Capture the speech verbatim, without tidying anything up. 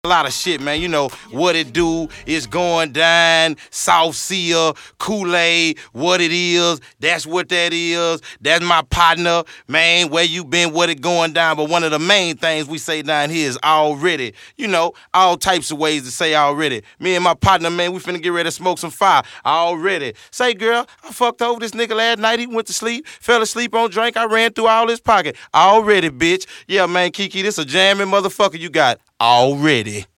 lot of shit, man. You know what it do, it's going down, South Sea, Kool-Aid, what it is, that's what that is. That's my partner, man, where you been, what it going down. But one of the main things we say down here is already. You know, all types of ways to say already. Me and my partner, man, we finna get ready to smoke some fire already. Say, girl, I fucked over this nigga last night. He went to sleep, fell asleep on drink. I ran through all his pocket. Already, bitch. Yeah, man, Kiki, this a jamming motherfucker you got already.